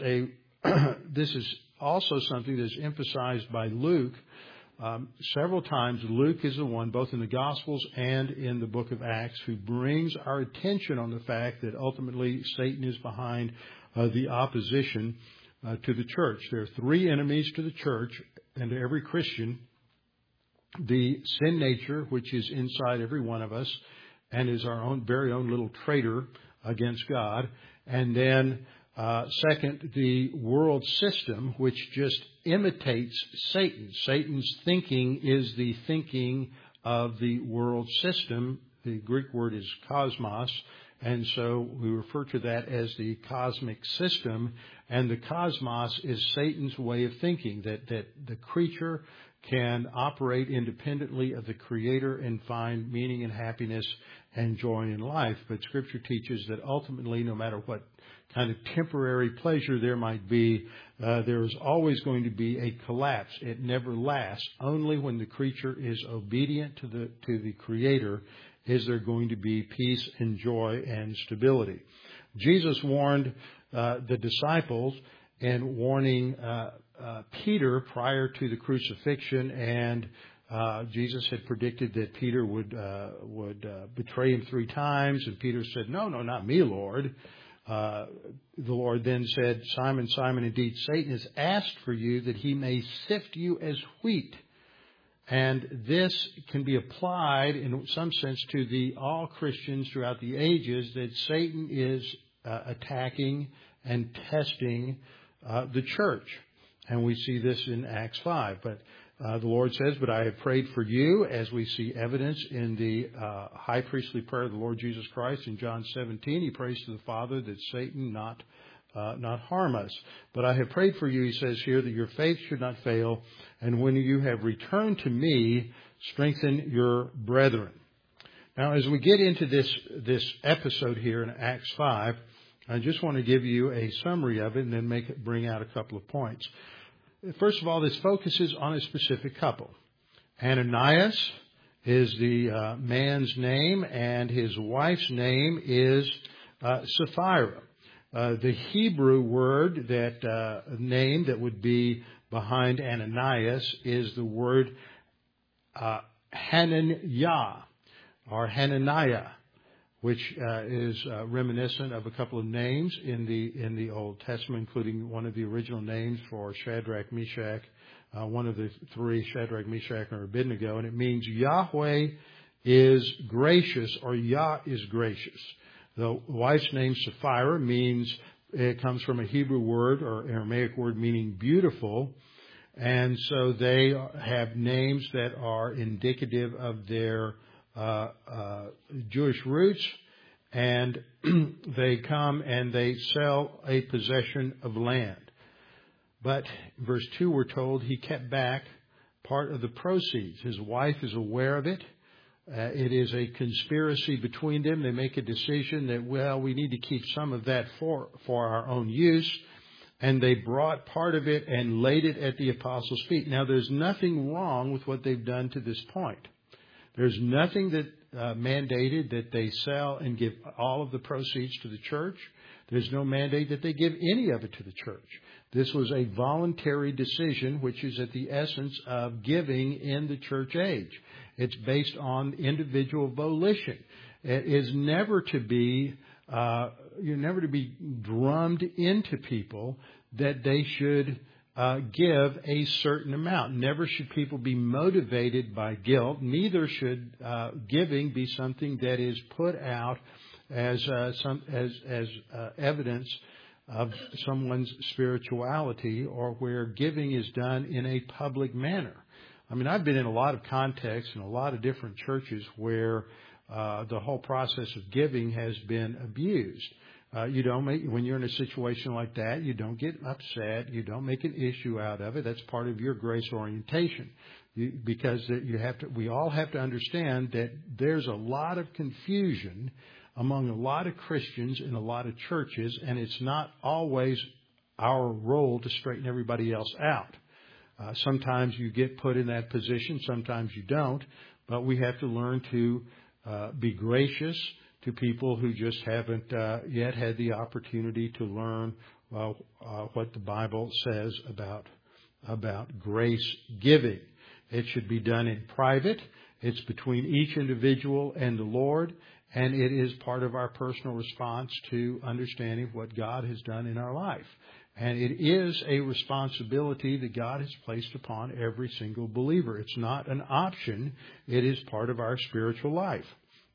is also something that's emphasized by Luke. Several times Luke is the one, both in the Gospels and in the book of Acts, who brings our attention on the fact that ultimately Satan is behind the opposition to the church. There are three enemies to the church and to every Christian. The sin nature, which is inside every one of us and is our own very own little traitor against God. And then second, the world system, which just imitates Satan. Satan's thinking is the thinking of the world system. The Greek word is cosmos, and so we refer to that as the cosmic system. And the cosmos is Satan's way of thinking, that the creature can operate independently of the Creator and find meaning and happiness and joy in life. But Scripture teaches that ultimately, no matter what kind of temporary pleasure there might be, there is always going to be a collapse. It never lasts. Only when the creature is obedient to the Creator is there going to be peace and joy and stability. Jesus warned the disciples and warning Peter prior to the crucifixion, and Jesus had predicted that Peter would betray him 3 times, and Peter said, "No, not me, Lord." The Lord then said, "Simon, Simon, indeed Satan has asked for you that he may sift you as wheat." And this can be applied in some sense to all Christians throughout the ages, that Satan is attacking and testing the church. And we see this in Acts 5. But the Lord says, "But I have prayed for you," as we see evidence in the high priestly prayer of the Lord Jesus Christ in John 17. He prays to the Father that Satan not harm us. "But I have prayed for you," he says here, "that your faith should not fail. And when you have returned to me, strengthen your brethren." Now, as we get into this episode here in Acts 5, I just want to give you a summary of it and then bring out a couple of points. First of all, this focuses on a specific couple. Ananias is the man's name, and his wife's name is Sapphira. The Hebrew word name that would be behind Ananias is the word Hananiah or Hananiah, which is reminiscent of a couple of names in the Old Testament, including one of the original names for Shadrach, Meshach, one of the 3, Shadrach, Meshach, and Abednego, and it means Yahweh is gracious, or Yah is gracious. The wife's name, Sapphira, it comes from a Hebrew word or Aramaic word meaning beautiful, and so they have names that are indicative of their Jewish roots, and they come and they sell a possession of land. But verse 2, we're told he kept back part of the proceeds. His wife is aware of it. It is a conspiracy between them. They make a decision that, we need to keep some of that for our own use. And they brought part of it and laid it at the apostles' feet. Now, there's nothing wrong with what they've done to this point. There's nothing that mandated that they sell and give all of the proceeds to the church. There's no mandate that they give any of it to the church. This was a voluntary decision, which is at the essence of giving in the church age. It's based on individual volition. It is never to be you're never to be drummed into people that they should give a certain amount. Never should people be motivated by guilt. Neither should giving be something that is put out as evidence of someone's spirituality, or where giving is done in a public manner. I mean, I've been in a lot of contexts in a lot of different churches where the whole process of giving has been abused. When you're in a situation like that, you don't get upset. You don't make an issue out of it. That's part of your grace orientation. Because we all have to understand that there's a lot of confusion among a lot of Christians in a lot of churches, and it's not always our role to straighten everybody else out. Sometimes you get put in that position, sometimes you don't, but we have to learn to be gracious to people who just haven't yet had the opportunity to learn what the Bible says about grace giving. It should be done in private. It's between each individual and the Lord, and it is part of our personal response to understanding what God has done in our life. And it is a responsibility that God has placed upon every single believer. It's not an option. It is part of our spiritual life.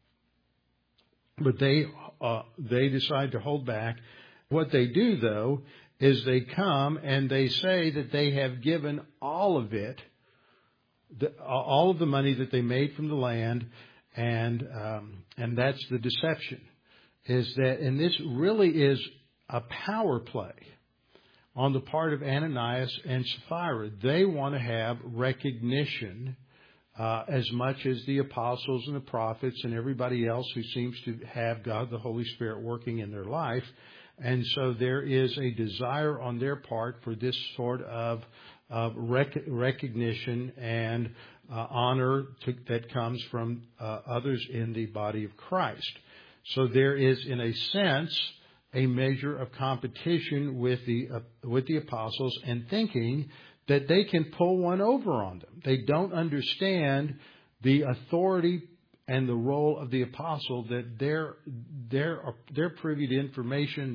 But they decide to hold back. What they do, though, is they come and they say that they have given all of it, all of the money that they made from the land, and that's the deception. And this really is a power play on the part of Ananias and Sapphira. They want to have recognition as much as the apostles and the prophets and everybody else who seems to have God the Holy Spirit working in their life. And so there is a desire on their part for this sort of recognition and honor that comes from others in the body of Christ. So there is, in a sense, a measure of competition with the apostles, and thinking that they can pull one over on them. They don't understand the authority and the role of the apostle, that they're privy to information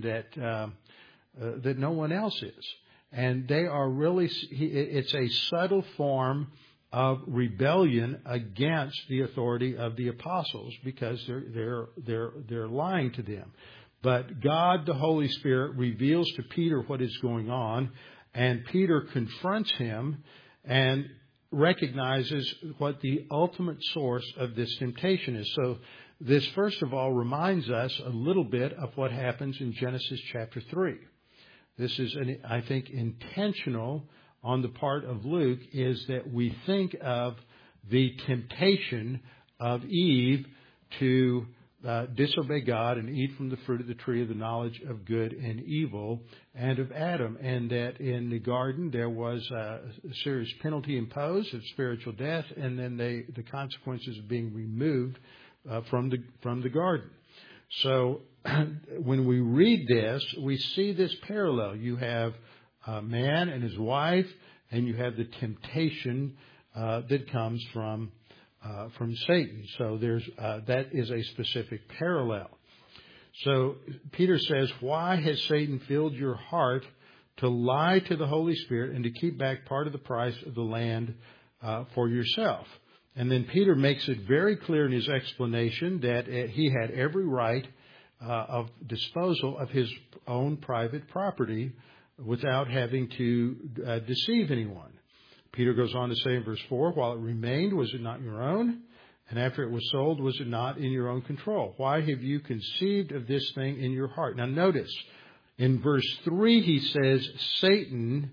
that no one else is. And they are really, it's a subtle form of rebellion against the authority of the apostles, because they're lying to them. But God, the Holy Spirit, reveals to Peter what is going on, and Peter confronts him and recognizes what the ultimate source of this temptation is. So this, first of all, reminds us a little bit of what happens in Genesis chapter 3. This is, I think, intentional on the part of Luke, is that we think of the temptation of Eve to disobey God and eat from the fruit of the tree of the knowledge of good and evil, and of Adam, and that in the garden there was a serious penalty imposed of spiritual death, and then the consequences of being removed from the garden. So when we read this, we see this parallel. You have a man and his wife, and you have the temptation that comes from Satan. So that is a specific parallel. So Peter says, why has Satan filled your heart to lie to the Holy Spirit and to keep back part of the price of the land for yourself? And then Peter makes it very clear in his explanation that he had every right of disposal of his own private property without having to deceive anyone. Peter goes on to say in verse 4, while it remained, was it not your own? And after it was sold, was it not in your own control? Why have you conceived of this thing in your heart? Now notice, in verse 3 he says, Satan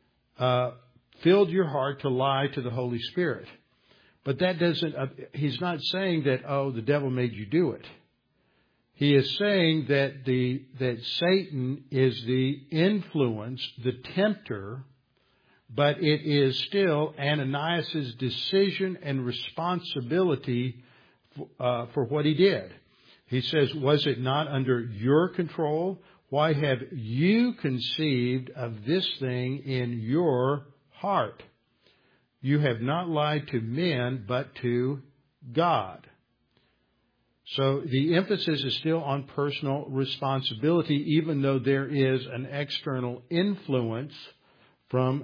filled your heart to lie to the Holy Spirit. But that doesn't, he's not saying that, the devil made you do it. He is saying that Satan is the influence, the tempter, but it is still Ananias' decision and responsibility for what he did. He says, was it not under your control? Why have you conceived of this thing in your heart? You have not lied to men, but to God. So the emphasis is still on personal responsibility, even though there is an external influence from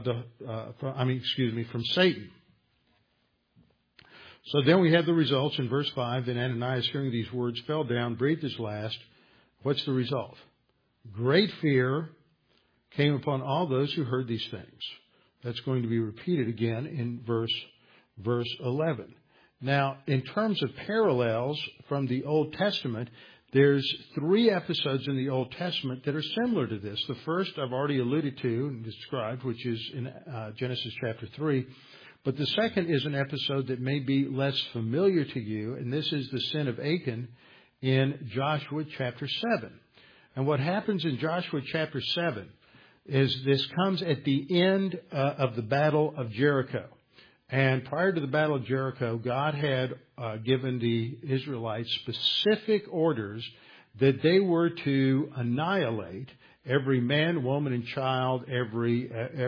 from Satan. So then we have the results in verse 5. Then Ananias, hearing these words, fell down, breathed his last. What's the result? Great fear came upon all those who heard these things. That's going to be repeated again in verse 11. Now, in terms of parallels from the Old Testament, there's 3 episodes in the Old Testament that are similar to this. The first I've already alluded to and described, which is in Genesis chapter 3. But the second is an episode that may be less familiar to you, and this is the sin of Achan in Joshua chapter 7. And what happens in Joshua chapter 7 is this comes at the end of the Battle of Jericho. And prior to the Battle of Jericho, God had given the Israelites specific orders that they were to annihilate every man, woman, and child, every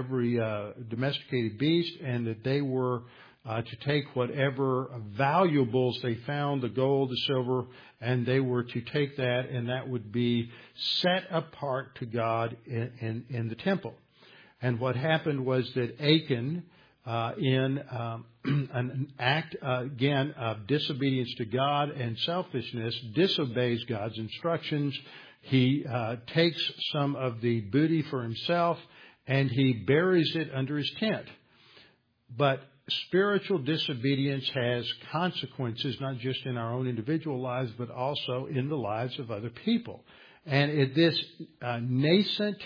domesticated beast, and that they were to take whatever valuables they found, the gold, the silver, and they were to take that, and that would be set apart to God in the temple. And what happened was that Achan, in an act, again, of disobedience to God and selfishness, disobeys God's instructions. He takes some of the booty for himself, and he buries it under his tent. But spiritual disobedience has consequences, not just in our own individual lives, but also in the lives of other people. And at this nascent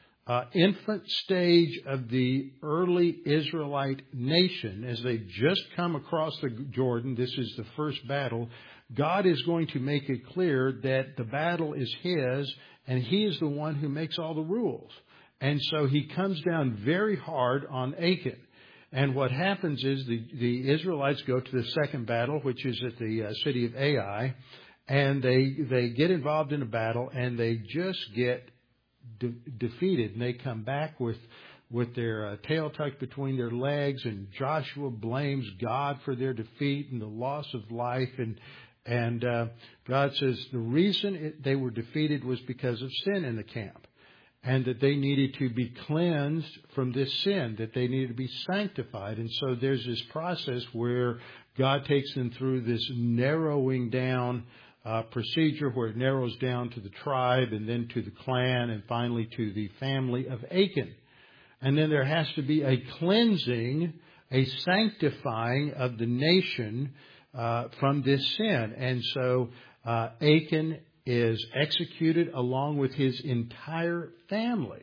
infant stage of the early Israelite nation, as they just come across the Jordan, this is the first battle, God is going to make it clear that the battle is His, and He is the one who makes all the rules. And so He comes down very hard on Achan. And what happens is the Israelites go to the second battle, which is at the city of Ai, and they get involved in a battle, and they just get defeated, and they come back with their tail tucked between their legs, and Joshua blames God for their defeat and the loss of life, and God says the reason they were defeated was because of sin in the camp, and that they needed to be cleansed from this sin, that they needed to be sanctified. And so there's this process where God takes them through this narrowing down procedure where it narrows down to the tribe and then to the clan and finally to the family of Achan. And then there has to be a cleansing, a sanctifying of the nation from this sin. And so Achan is executed along with his entire family.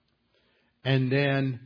And then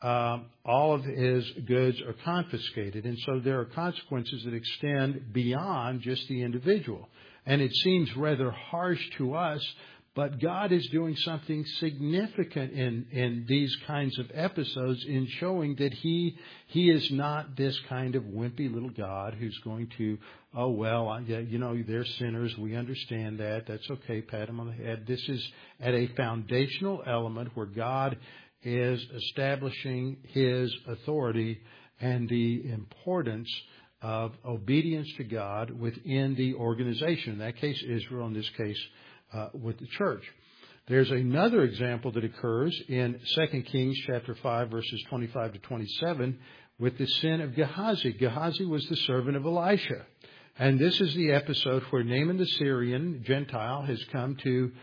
all of his goods are confiscated. And so there are consequences that extend beyond just the individual. And it seems rather harsh to us, but God is doing something significant in these kinds of episodes in showing that He is not this kind of wimpy little God who's going to, oh, well, they're sinners. We understand that. That's okay. Pat them on the head. This is at a foundational element where God is establishing His authority and the importance of obedience to God within the organization. In that case, Israel. In this case, with the church. There's another example that occurs in 2 Kings chapter 5, verses 25 to 27, with the sin of Gehazi. Gehazi was the servant of Elisha. And this is the episode where Naaman the Syrian, Gentile, has come to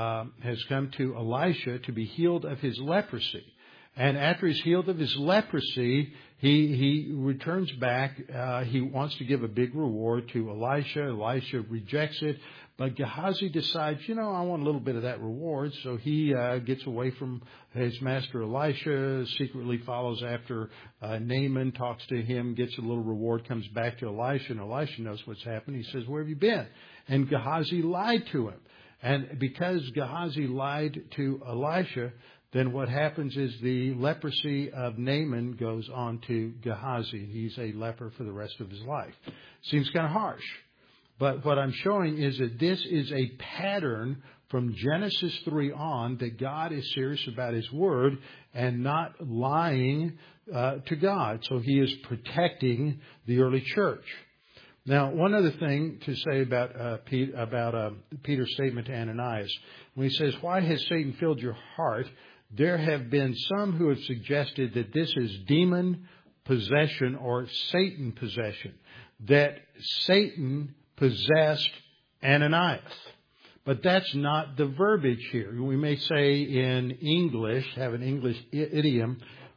Elisha to be healed of his leprosy. And after he's healed of his leprosy, he returns back. He wants to give a big reward to Elisha. Elisha rejects it. But Gehazi decides, I want a little bit of that reward. So he gets away from his master Elisha, secretly follows after Naaman, talks to him, gets a little reward, comes back to Elisha. And Elisha knows what's happened. He says, where have you been? And Gehazi lied to him. And because Gehazi lied to Elisha, then what happens is the leprosy of Naaman goes on to Gehazi. He's a leper for the rest of his life. Seems kind of harsh. But what I'm showing is that this is a pattern from Genesis 3 on, that God is serious about His Word and not lying to God. So He is protecting the early church. Now, one other thing to say about Peter's statement to Ananias. When he says, "Why has Satan filled your heart?" There have been some who have suggested that this is demon possession or Satan possession, that Satan possessed Ananias. But that's not the verbiage here. We may say in English, have an English idiom,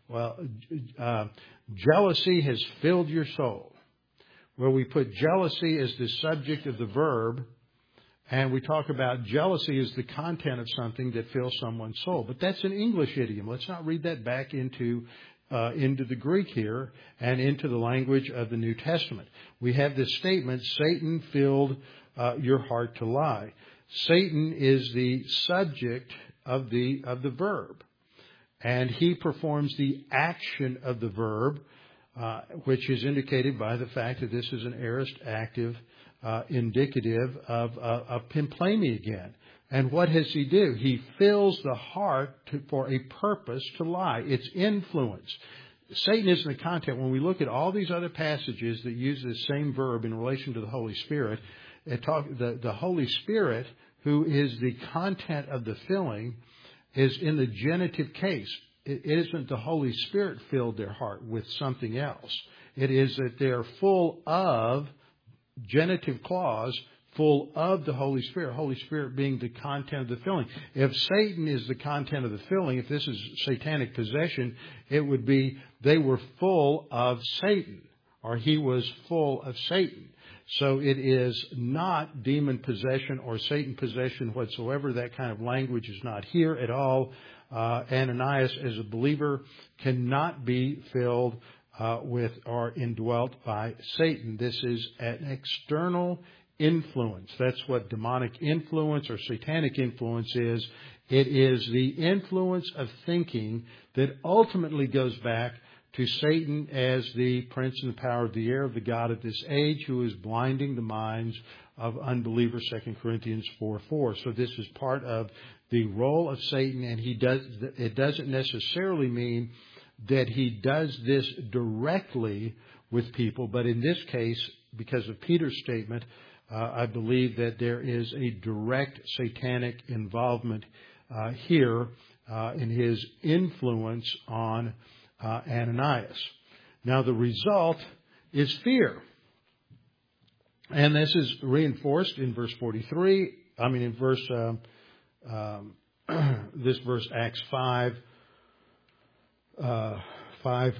jealousy has filled your soul. Where we put jealousy as the subject of the verb, and we talk about jealousy as the content of something that fills someone's soul. But that's an English idiom. Let's not read that back into the Greek here and into the language of the New Testament. We have this statement, Satan filled your heart to lie. Satan is the subject of the verb, and he performs the action of the verb, which is indicated by the fact that this is an aorist active indicative of pimplemi again. And what does he do? He fills the heart for a purpose to lie. It's influence. Satan isn't the content. When we look at all these other passages that use this same verb in relation to the Holy Spirit, the Holy Spirit, who is the content of the filling, is in the genitive case. It isn't the Holy Spirit filled their heart with something else. It is that they're full of, genitive clause, full of the Holy Spirit. Holy Spirit being the content of the filling. If Satan is the content of the filling, if this is satanic possession, it would be they were full of Satan, or he was full of Satan. So it is not demon possession or Satan possession whatsoever. That kind of language is not here at all. Ananias, as a believer, cannot be filled with or indwelt by Satan. This is an external influence. That's what demonic influence or satanic influence is. It is the influence of thinking that ultimately goes back to Satan as the prince and the power of the air, of the god of this age, who is blinding the minds of unbelievers, 2 Corinthians 4:4. So this is part of the role of Satan, and it doesn't necessarily mean that he does this directly with people, but in this case, because of Peter's statement, I believe that there is a direct satanic involvement here in his influence on Ananias. Now, the result is fear. And this is reinforced in verse 43. This verse, Acts 5, 5,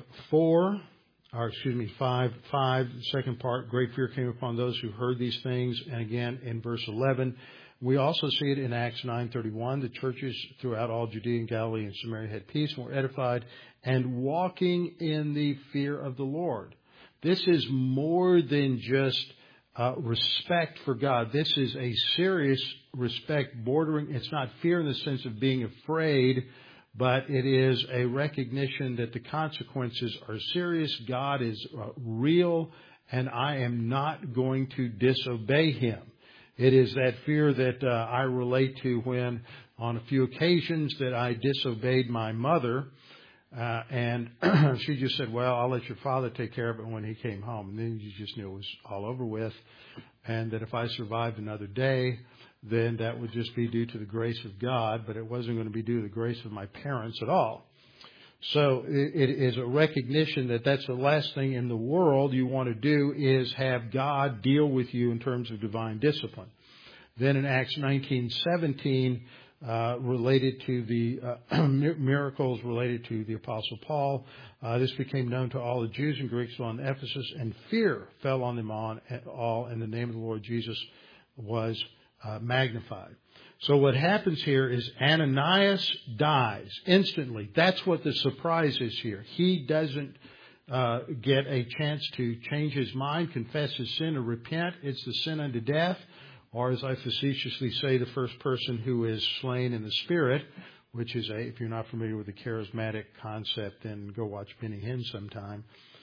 the second part, great fear came upon those who heard these things. And again, in verse 11, we also see it in Acts 9:31. The churches throughout all Judea and Galilee and Samaria had peace and were edified and walking in the fear of the Lord. This is more than just respect for God. This is a serious respect bordering. It's not fear in the sense of being afraid, but it is a recognition that the consequences are serious. God is real, and I am not going to disobey Him. It is that fear that I relate to when, on a few occasions, that I disobeyed my mother, and she just said, "Well, I'll let your father take care of it when he came home." And then you just knew it was all over with, and that if I survived another day, then that would just be due to the grace of God, but it wasn't going to be due to the grace of my parents at all. So it is a recognition that that's the last thing in the world you want to do, is have God deal with you in terms of divine discipline. Then in Acts 19:17, related to the miracles related to the Apostle Paul, this became known to all the Jews and Greeks on Ephesus, and fear fell on them all, and the name of the Lord Jesus was magnified. So what happens here is Ananias dies instantly. That's what the surprise is here. He doesn't get a chance to change his mind, confess his sin, or repent. It's the sin unto death. Or as I facetiously say, the first person who is slain in the Spirit, which is if you're not familiar with the charismatic concept, then go watch Benny Hinn sometime.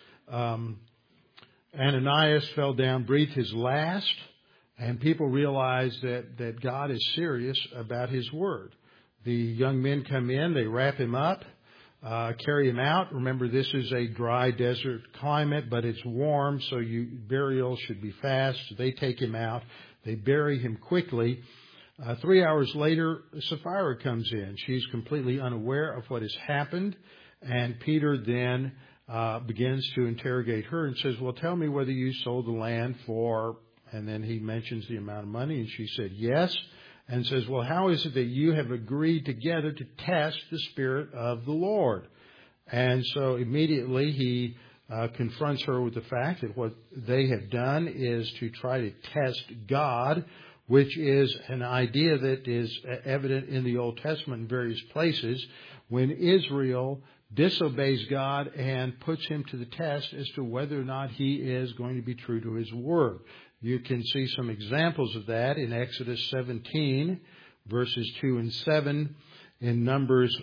Ananias fell down, breathed his last, and people realized that God is serious about His word. The young men come in, they wrap him up, carry him out. Remember, this is a dry desert climate, but it's warm, so burial should be fast. They take him out. They bury him quickly. 3 hours later, Sapphira comes in. She's completely unaware of what has happened, and Peter then begins to interrogate her and says, well, tell me whether you sold the land for, and then he mentions the amount of money, and she said yes, and says, well, how is it that you have agreed together to test the Spirit of the Lord? And so immediately he confronts her with the fact that what they have done is to try to test God, which is an idea that is evident in the Old Testament in various places when Israel disobeys God and puts Him to the test as to whether or not He is going to be true to His word. You can see some examples of that in Exodus 17, verses 2 and 7, in Numbers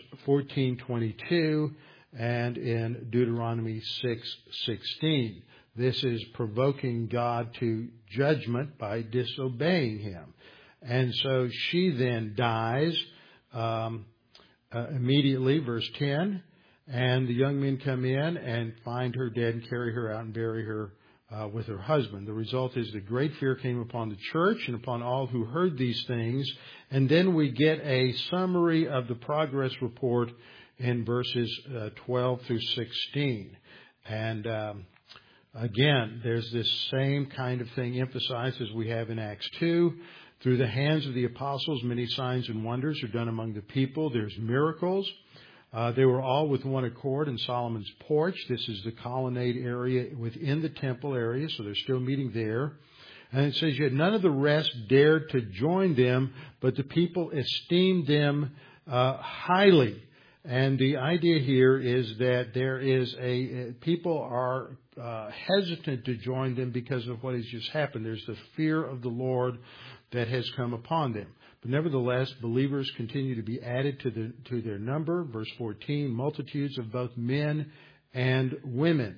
14:22, and in Deuteronomy 6:16. This is provoking God to judgment by disobeying Him. And so she then dies immediately, verse 10, and the young men come in and find her dead and carry her out and bury her with her husband. The result is that great fear came upon the church and upon all who heard these things. And then we get a summary of the progress report in verses 12 through 16. And again, there's this same kind of thing emphasized as we have in Acts 2. Through the hands of the apostles, many signs and wonders are done among the people. There's miracles. They were all with one accord in Solomon's porch. This is the colonnade area within the temple area, so they're still meeting there. And it says, yet none of the rest dared to join them, but the people esteemed them highly. And the idea here is that people are hesitant to join them because of what has just happened. There's the fear of the Lord that has come upon them. But nevertheless, believers continue to be added to their number. Verse 14, multitudes of both men and women,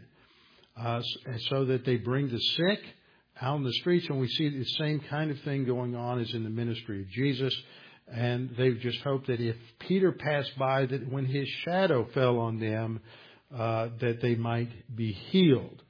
so that they bring the sick out in the streets. And we see the same kind of thing going on as in the ministry of Jesus. And they just hope that if Peter passed by, that when his shadow fell on them, that they might be healed.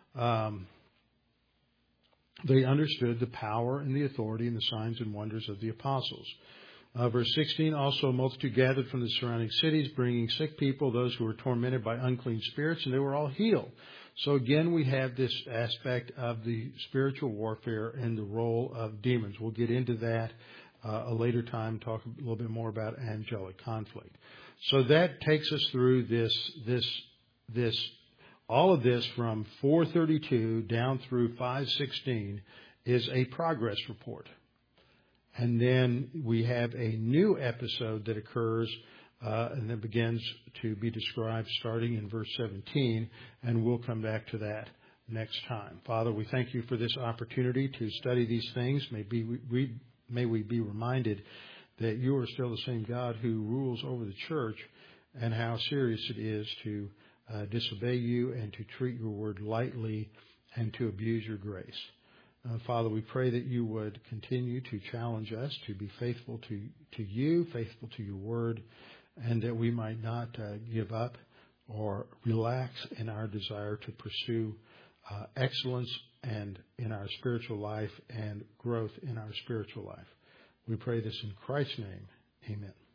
They understood the power and the authority and the signs and wonders of the apostles. Verse 16, also a multitude gathered from the surrounding cities, bringing sick people, those who were tormented by unclean spirits, and they were all healed. So again, we have this aspect of the spiritual warfare and the role of demons. We'll get into that a later time, talk a little bit more about angelic conflict. So that takes us through this. All of this from 4:32 down through 5:16 is a progress report. And then we have a new episode that occurs and that begins to be described starting in verse 17, and we'll come back to that next time. Father, we thank you for this opportunity to study these things. May we be reminded that you are still the same God who rules over the church, and how serious it is to disobey you and to treat your word lightly and to abuse your grace. Father, we pray that you would continue to challenge us to be faithful to you, faithful to your word, and that we might not give up or relax in our desire to pursue excellence and in our spiritual life and growth in our spiritual life. We pray this in Christ's name. Amen.